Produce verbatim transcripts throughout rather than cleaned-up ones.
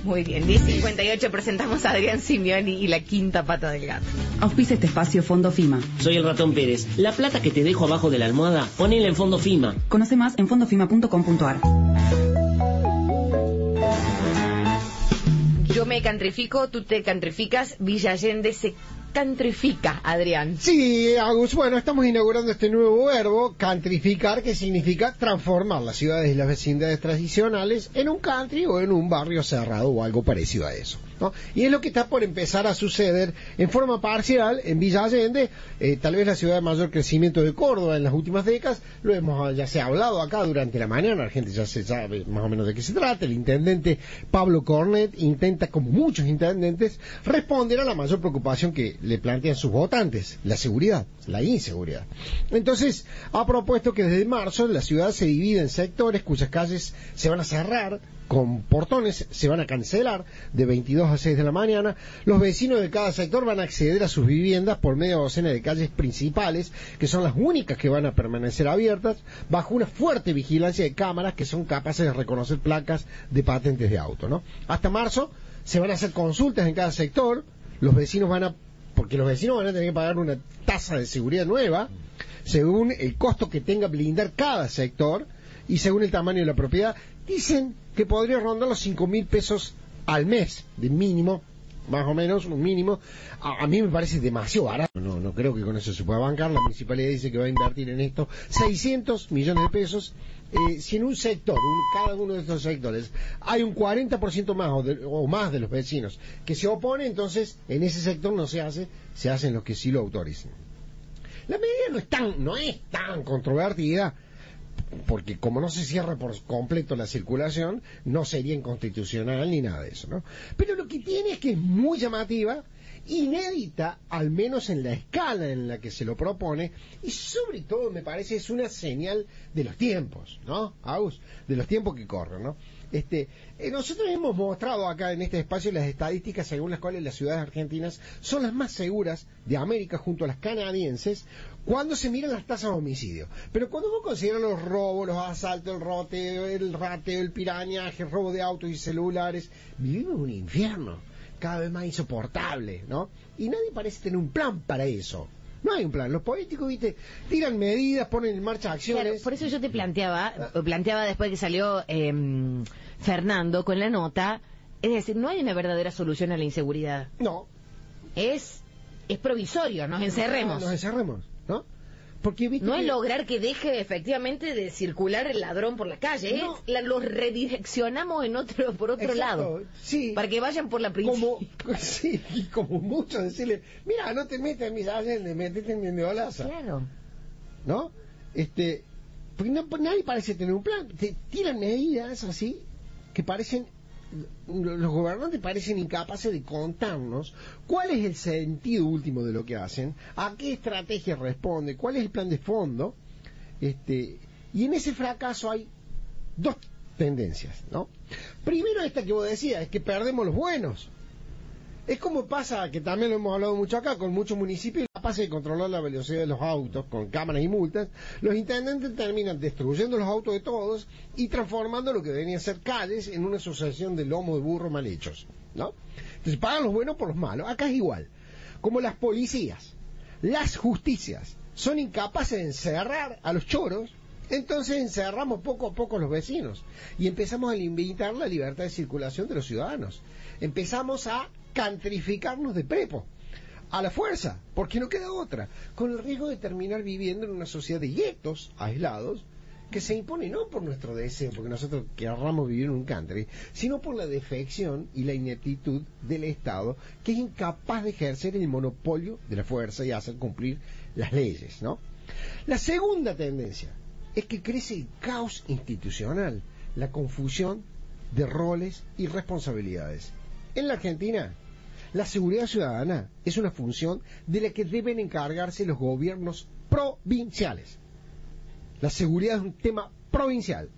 Muy bien, diez cincuenta y ocho presentamos a Adrián Simioni y la quinta pata del gato. Auspicia este espacio Fondo FIMA. Soy el Ratón Pérez. La plata que te dejo abajo de la almohada, ponela en Fondo FIMA. Conoce más en fondofima punto com punto ar. Yo me cantrifico, tú te cantrificas, Villa Allende se cantrifica, Adrián. Sí, Agus, bueno, estamos inaugurando este nuevo verbo, cantrificar, que significa transformar las ciudades y las vecindades tradicionales en un country o en un barrio cerrado o algo parecido a eso, ¿no? Y es lo que está por empezar a suceder en forma parcial en Villa Allende, eh, tal vez la ciudad de mayor crecimiento de Córdoba en las últimas décadas. Lo hemos, ya se ha hablado acá durante la mañana, la gente ya se sabe más o menos de qué se trata. El intendente Pablo Cornet intenta, como muchos intendentes, responder a la mayor preocupación que le plantean sus votantes: la seguridad, la inseguridad. Entonces ha propuesto que desde marzo la ciudad se divide en sectores cuyas calles se van a cerrar con portones, se van a cancelar de veintidós a seis de la mañana. Los vecinos de cada sector van a acceder a sus viviendas por media docena de calles principales, que son las únicas que van a permanecer abiertas, bajo una fuerte vigilancia de cámaras que son capaces de reconocer placas de patentes de auto, ¿no? Hasta marzo se van a hacer consultas en cada sector. Los vecinos van a, porque los vecinos van a tener que pagar una tasa de seguridad nueva, según el costo que tenga blindar cada sector y según el tamaño de la propiedad. Dicen que podría rondar los cinco mil pesos al mes, de mínimo, más o menos, un mínimo. A, a mí me parece demasiado barato. No, no creo que con eso se pueda bancar. La municipalidad dice que va a invertir en esto seiscientos millones de pesos. Eh, si en un sector, un, cada uno de estos sectores, hay un cuarenta por ciento más o, de, o más de los vecinos que se opone, entonces en ese sector no se hace, se hacen los que sí lo autoricen. La medida no es tan, no es tan controvertida, porque como no se cierra por completo la circulación, no sería inconstitucional ni nada de eso, ¿no? Pero lo que tiene es que es muy llamativa, inédita, al menos en la escala en la que se lo propone, y sobre todo me parece es una señal de los tiempos, ¿no, Agus? De los tiempos que corren, ¿no? Este, eh, nosotros hemos mostrado acá en este espacio las estadísticas según las cuales las ciudades argentinas son las más seguras de América junto a las canadienses cuando se miran las tasas de homicidio. Pero cuando vos consideras los robos, los asaltos, el roteo, el rateo, el pirañaje, el robo de autos y celulares, vivimos en un infierno cada vez más insoportable, ¿no? Y nadie parece tener un plan para eso. No hay un plan. Los políticos, viste, tiran medidas, ponen en marcha acciones. Claro, por eso yo te planteaba, planteaba después que salió eh, Fernando con la nota, es decir, no hay una verdadera solución a la inseguridad. No. Es, es provisorio, nos encerremos. Nos encerremos, ¿no? Porque, ¿viste? No que... es lograr que deje efectivamente de circular el ladrón por la calle, no. es la, los redireccionamos en otro por otro Exacto, lado, sí. Para que vayan por la principal. Como, sí, y como muchos decirle, mira, no te metas en mis Allende, metete en mi Neolaza. Claro. ¿No? Este, porque no, nadie parece tener un plan. Te tiran medidas así que parecen, los gobernantes parecen incapaces de contarnos cuál es el sentido último de lo que hacen, a qué estrategia responde, cuál es el plan de fondo, este, y en ese fracaso hay dos tendencias, ¿no? Primero, esta que vos decías, es que perdemos los buenos. Es como pasa, que también lo hemos hablado mucho acá, con muchos municipios, capaces de controlar la velocidad de los autos con cámaras y multas, los intendentes terminan destruyendo los autos de todos y transformando lo que deberían ser calles en una asociación de lomos de burro mal hechos, ¿no? Entonces pagan los buenos por los malos. Acá es igual. Como las policías, las justicias son incapaces de encerrar a los choros, entonces encerramos poco a poco a los vecinos y empezamos a limitar la libertad de circulación de los ciudadanos. Empezamos a cantrificarnos de prepo, a la fuerza, porque no queda otra, con el riesgo de terminar viviendo en una sociedad de guetos aislados que se impone no por nuestro deseo, porque nosotros querramos vivir en un country, sino por la defección y la ineptitud del Estado, que es incapaz de ejercer el monopolio de la fuerza y hacer cumplir las leyes, ¿no? La segunda tendencia es que crece el caos institucional, la confusión de roles y responsabilidades. En la Argentina, la seguridad ciudadana es una función de la que deben encargarse los gobiernos provinciales. La seguridad es un tema provincial.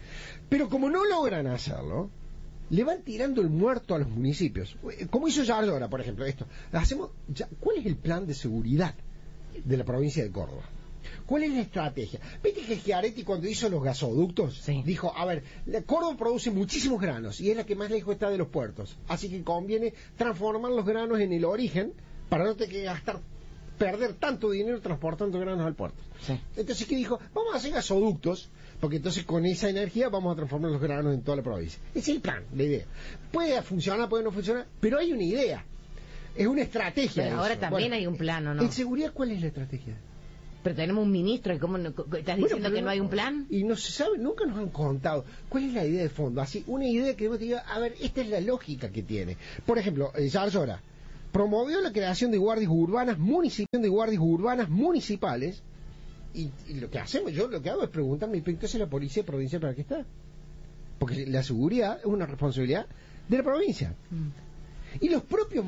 Pero como no logran hacerlo, le van tirando el muerto a los municipios. Como hizo Yarlora, por ejemplo, esto. Hacemos ya, ¿cuál es el plan de seguridad de la provincia de Córdoba? ¿Cuál es la estrategia? Viste que Schiaretti cuando hizo los gasoductos, sí. dijo, a ver, la Córdoba produce muchísimos granos y es la que más lejos está de los puertos, así que conviene transformar los granos en el origen para no tener que gastar, perder tanto dinero transportando granos al puerto. Sí. Entonces, ¿qué dijo? Vamos a hacer gasoductos, porque entonces con esa energía vamos a transformar los granos en toda la provincia. Ese es el plan, la idea. Puede funcionar, puede no funcionar, pero hay una idea. Es una estrategia. Pero ahora eso. también Bueno, hay un plano, ¿no? ¿En seguridad cuál es la estrategia? Pero tenemos un ministro, ¿y cómo no- estás Bueno, diciendo pero que no hay un plan? Y no se sabe, nunca nos han contado cuál es la idea de fondo. Así, una idea que vos te digas, a ver, esta es la lógica que tiene. Por ejemplo, eh, Yarlora promovió la creación de guardias urbanas, municipios de guardias urbanas municipales, y, y lo que hacemos, yo lo que hago es preguntarme, entonces la policía provincial para qué está. Porque la seguridad es una responsabilidad de la provincia. Mm. Y los propios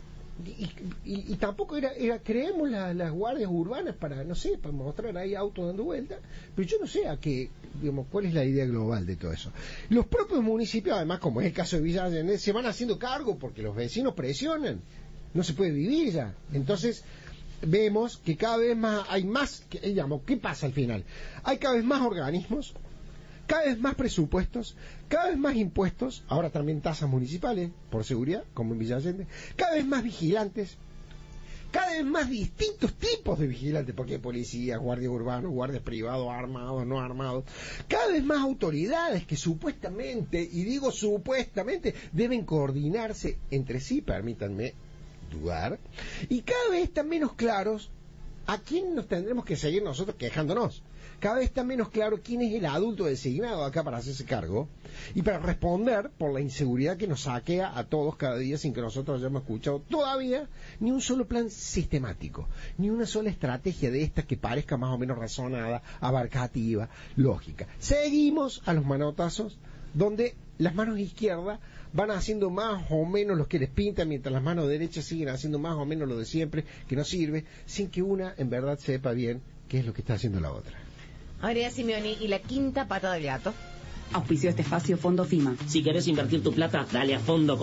y, y, y tampoco era, era creemos la, las guardias urbanas para, no sé, para mostrar ahí autos dando vueltas, pero yo no sé a qué, digamos, cuál es la idea global de todo eso. Los propios municipios, además, como es el caso de Villa Allende, se van haciendo cargo porque los vecinos presionan, no se puede vivir ya. Entonces vemos que cada vez más hay más, que, digamos, ¿qué pasa al final? Hay cada vez más organismos, cada vez más presupuestos, cada vez más impuestos, ahora también tasas municipales, por seguridad, como en Villa Allende, cada vez más vigilantes, cada vez más distintos tipos de vigilantes, porque hay policías, guardias urbanos, guardias privados, armados, no armados, cada vez más autoridades que supuestamente, y digo supuestamente, deben coordinarse entre sí, permítanme dudar, y cada vez están menos claros a quién nos tendremos que seguir nosotros quejándonos. Cada vez está menos claro quién es el adulto designado acá para hacerse cargo y para responder por la inseguridad que nos saquea a todos cada día sin que nosotros hayamos escuchado todavía ni un solo plan sistemático, ni una sola estrategia de estas que parezca más o menos razonada, abarcativa, lógica. Seguimos a los manotazos donde las manos izquierdas van haciendo más o menos lo que les pinta, mientras las manos derechas siguen haciendo más o menos lo de siempre, que no sirve, sin que una en verdad sepa bien qué es lo que está haciendo la otra. María Simeoni, y la quinta pata del gato. Auspició este espacio Fondo FIMA. Si querés invertir tu plata, dale a fondo.